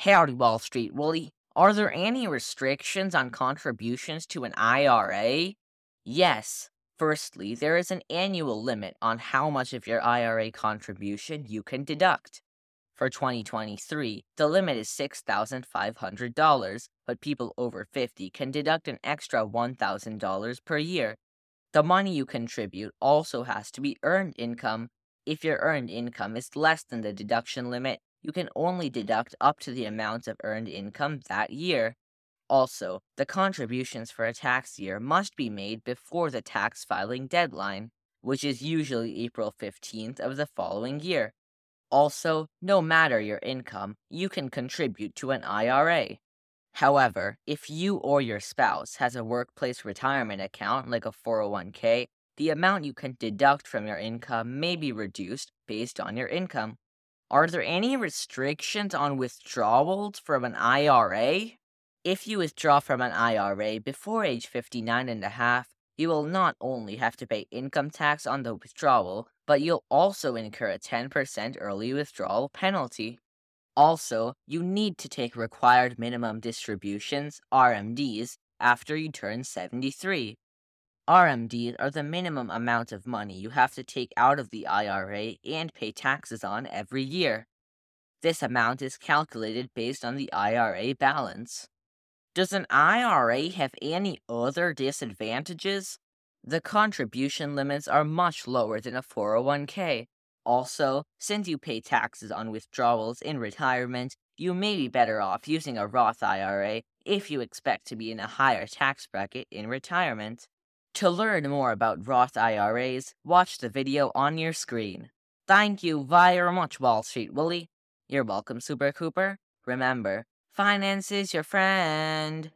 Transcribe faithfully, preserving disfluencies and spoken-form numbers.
Howdy, Wall Street Willie. Are there any restrictions on contributions to an I R A? Yes. Firstly, there is an annual limit on how much of your I R A contribution you can deduct. For twenty twenty-three, the limit is six thousand five hundred dollars, but people over fifty can deduct an extra one thousand dollars per year. The money you contribute also has to be earned income. If your earned income is less than the deduction limit, you can only deduct up to the amount of earned income that year. Also, the contributions for a tax year must be made before the tax filing deadline, which is usually April fifteenth of the following year. Also, no matter your income, you can contribute to an I R A. However, if you or your spouse has a workplace retirement account like a four oh one k, the amount you can deduct from your income may be reduced based on your income. Are there any restrictions on withdrawals from an I R A? If you withdraw from an I R A before age fifty-nine and a half, you will not only have to pay income tax on the withdrawal, but you'll also incur a ten percent early withdrawal penalty. Also, you need to take required minimum distributions, R M Ds, after you turn seventy-three. R M Ds are the minimum amount of money you have to take out of the I R A and pay taxes on every year. This amount is calculated based on the I R A balance. Does an I R A have any other disadvantages? The contribution limits are much lower than a four oh one k. Also, since you pay taxes on withdrawals in retirement, you may be better off using a Roth I R A if you expect to be in a higher tax bracket in retirement. To learn more about Roth I R As, watch the video on your screen. Thank you very much, Wall Street Willie. You're welcome, Super Cooper. Remember, finance is your friend.